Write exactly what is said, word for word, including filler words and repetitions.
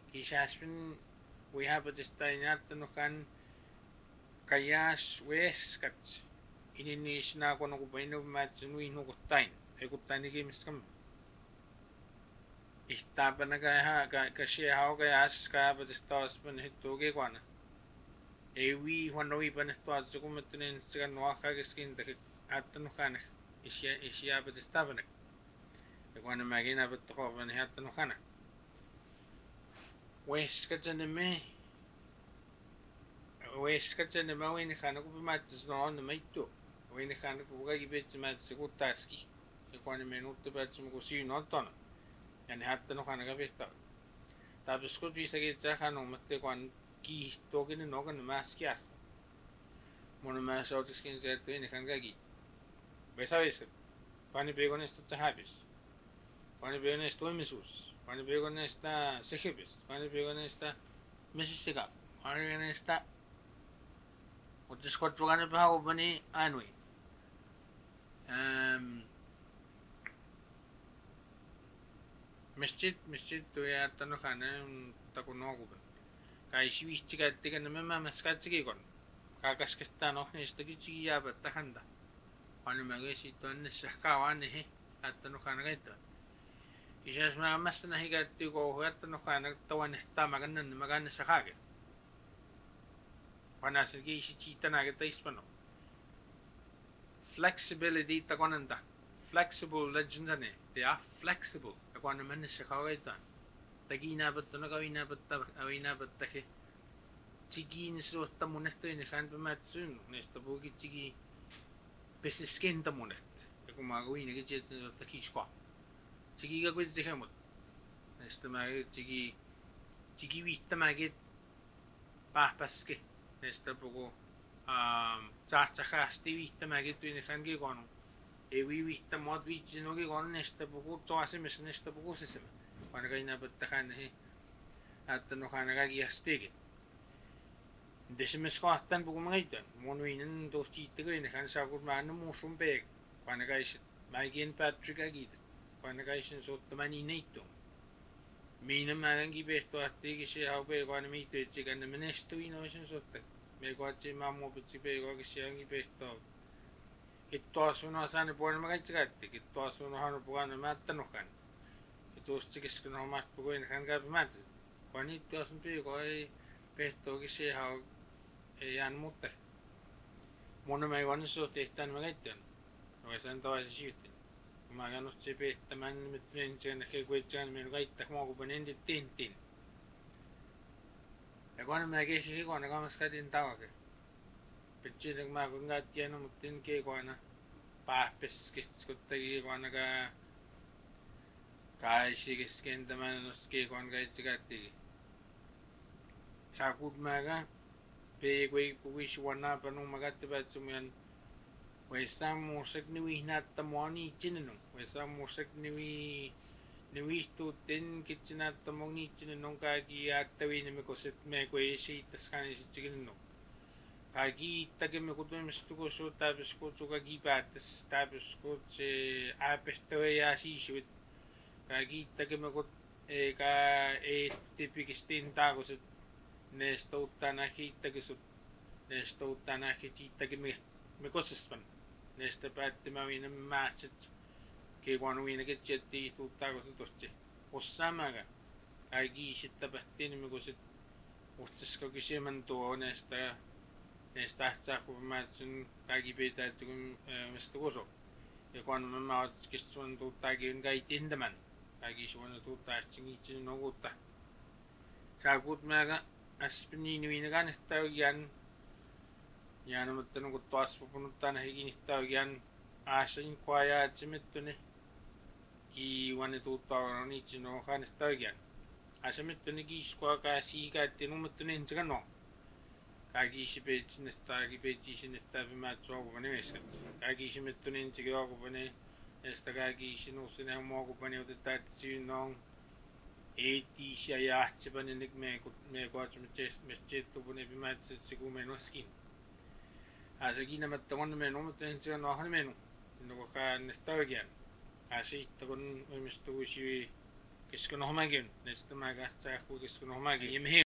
Kishaspin we have a destainat no kan kayas weskat ininis na ako no kupaino matsunuin no kutain ay kutain ni games kam istapa na kaya ka kasi how kayas ka ba destas pan hito ke kwana ewi wanowi pan sto at ko metunen sa no ka skin de at no kan isya isya ba destapa na kwana magina ba to ko ban hat no kana wes ka me wes ka me win kana ko mat no no maito win kana ko ga gibet mat ko taski e kwana minuto ba tsum ko si no ton yani hat no kana ga besta tapos ko visa ke tsa kana matte kwan ki to ke no kana mas kias mono mas out skin zet ni kan ga gi besa besa pani begon esto habis pani begon esto misus pani begon esta sejebes pani begon esta mesisiga pani begon esta otros cuatro ganas para hago bani anui um mesjid mesjid tu ya tano kana tako no ko kai si wistiga tiga na mama maskatsi kon kakas kesta no esta ki ya batta khanda pani magesi to ne sakawan he atano kana gaita isas ma masna higatti ko huatta no kana tawan esta magana magana sakage pana sigi si chita na gata ispano flexibility takonanda flexible legendane they are flexible akwana man sa kawaita tagina batta no kawina batta awina batta ke chigi ni so tamunesto ni kan pamatsun nesto bugi chigi pesisken tamunet ko magawin ni jet takisko chigi ga kwit jehamot nesto mag chigi chigi witta magit pa paske nesto bugo um chacha khasti witta magit ni kan ge kono e wi witta mod wi no ge kono nesto bugo choase mes nesto bugo sesem pana gaina batta kan he at no kana ga gi astege Desimes kohtan buku mengaitan, monuinen dos cita ko ini kan sakur mana musuh pek, pana guys, Maggie Patrick agit, pana guys so teman ini itu, mina magang gibesto ati kisi hau pe ko ani mito chikan na menesto innovation sotte, me ko achi mamu putsi pe ko kisi ang gibesto, ito asuno asane po na magai chikati, ito asuno hano po ano matanukan, ito chikis ko na mas po ko ini kan gabi mat, pani ito asun pe ko ay pesto kisi hau yan mutte mono mai vanno so tehtan magaitten no esan tawa siutin magano chepe taman mitren chen ke kwechan men gaitta mo ko benendi tintin e kono mage shi kono ga maskatin tawa ke pechi nag ma ko ngat yan mutin ke kono pa pes kis kutta gi kono ga kai shi kis ken taman nos ke kono ga chigatti sakut maga pe kwe kuwish wana panung magati ba tsumyan wesa musik niwi nata mwani chinanong wesa musik niwi niwi tu ten kitchinata mong ni chinanong kagi atawi na me kosit me kwe si taskani si chikinanong kagi tage me kutu me stuko so tapos ko so kagi patas tapos ko se apes tawe ya si siwit kagi tage me kut e ka e tipikistin ta ko sa nesto utanahi tagisut nesto utanahi chitagi me me kosispan nesto patti ma wina matchet ke kwanu wina ke chetti tutta ko tosse ossamaga agi shitta patti me kosit ustis ko kisheman to nesta nesta tsa ko matsun agi beta tsum mesto koso e kwanu ma kisun tutta ge ngai tindaman agi shwana tutta chingi chin no gutta sagut maga aspini ni winagan estaw yan yan mo tanong ko toas pupunta na higin estaw yan asin kwaya chimitto ne ki wane to to ni chino kan estaw yan asamitto ne gi skwa ka si ka tinumutto ne chano ka gi sipe chin estaw gi pe chi sin estaw ma cho ko ne mes ka gi simitto ne chigo ko ne esta ka gi sinu sine mo ko ne utat chino eti siya chiban nik me me ko chum ches mes chetu bune bimat chiku menoskin asa gina matongon me no meten chen no han menu no ka nestagian asi to kon mes tu si Keskunohmägi on, näistä mä kähtää, kui Keskunohmägi. Ja me